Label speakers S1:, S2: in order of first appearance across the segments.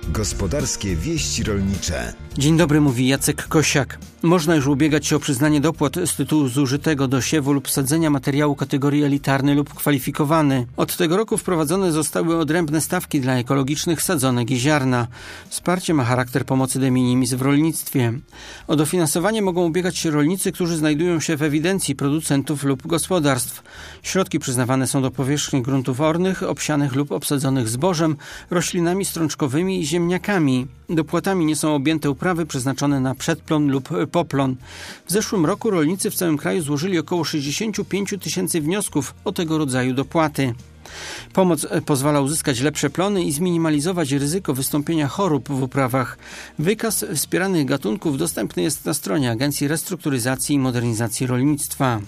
S1: Gospodarskie wieści rolnicze.
S2: Dzień dobry, mówi Jacek Kosiak. Można już ubiegać się o przyznanie dopłat z tytułu zużytego do siewu lub sadzenia materiału kategorii elitarny lub kwalifikowany. Od tego roku wprowadzone zostały odrębne stawki dla ekologicznych sadzonek i ziarna. Wsparcie ma charakter pomocy de minimis w rolnictwie. O dofinansowanie mogą ubiegać się rolnicy, którzy znajdują się w ewidencji producentów lub gospodarstw. Środki przyznawane są do powierzchni gruntów ornych, obsianych lub obsadzonych zbożem, roślinami strączkowymi i ziemniakami. Dopłatami nie są objęte uprawy przeznaczone na przedplon lub poplon. W zeszłym roku rolnicy w całym kraju złożyli około 65 000 wniosków o tego rodzaju dopłaty. Pomoc pozwala uzyskać lepsze plony i zminimalizować ryzyko wystąpienia chorób w uprawach. Wykaz wspieranych gatunków dostępny jest na stronie Agencji Restrukturyzacji i Modernizacji Rolnictwa.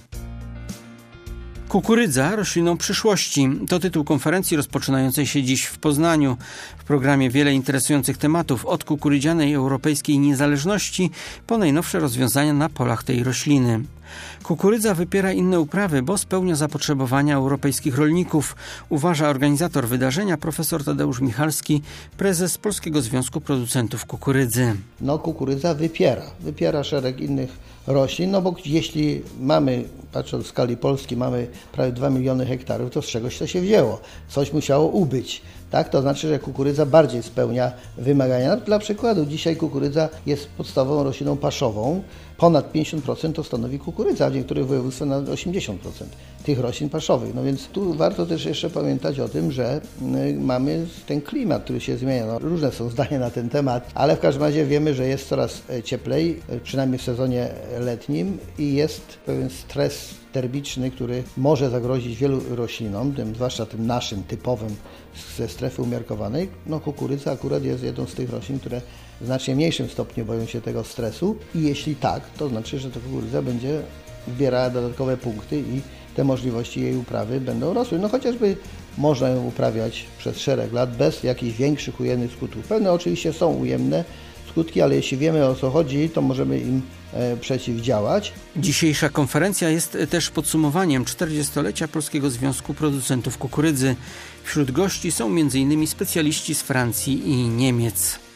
S2: Kukurydza rośliną przyszłości. To tytuł konferencji rozpoczynającej się dziś w Poznaniu. W programie wiele interesujących tematów, od kukurydzianej europejskiej niezależności po najnowsze rozwiązania na polach tej rośliny. Kukurydza wypiera inne uprawy, bo spełnia zapotrzebowania europejskich rolników, uważa organizator wydarzenia profesor Tadeusz Michalski, prezes Polskiego Związku Producentów Kukurydzy.
S3: Kukurydza wypiera szereg innych roślin, bo jeśli mamy, patrząc w skali Polski, mamy prawie 2 miliony hektarów, to z czegoś to się wzięło. Coś musiało ubyć. Tak? To znaczy, że kukurydza bardziej spełnia wymagania. Dla przykładu, dzisiaj kukurydza jest podstawową rośliną paszową. Ponad 50% to stanowi kukurydza, w niektórych województwach nawet 80% tych roślin paszowych. Więc tu warto też jeszcze pamiętać o tym, że mamy ten klimat, który się zmienia. Różne są zdania na ten temat, ale w każdym razie wiemy, że jest coraz cieplej, przynajmniej w sezonie letnim, i jest pewien stres termiczny, który może zagrozić wielu roślinom, zwłaszcza tym naszym typowym ze strefy umiarkowanej. Kukurydza akurat jest jedną z tych roślin, które w znacznie mniejszym stopniu boją się tego stresu, i jeśli tak, to znaczy, że ta kukurydza będzie zbierała dodatkowe punkty i te możliwości jej uprawy będą rosły. Chociażby można ją uprawiać przez szereg lat bez jakichś większych ujemnych skutków. Pewne oczywiście są ujemne skutki, ale jeśli wiemy, o co chodzi, to możemy im przeciwdziałać.
S2: Dzisiejsza konferencja jest też podsumowaniem 40-lecia Polskiego Związku Producentów Kukurydzy. Wśród gości są m.in. specjaliści z Francji i Niemiec.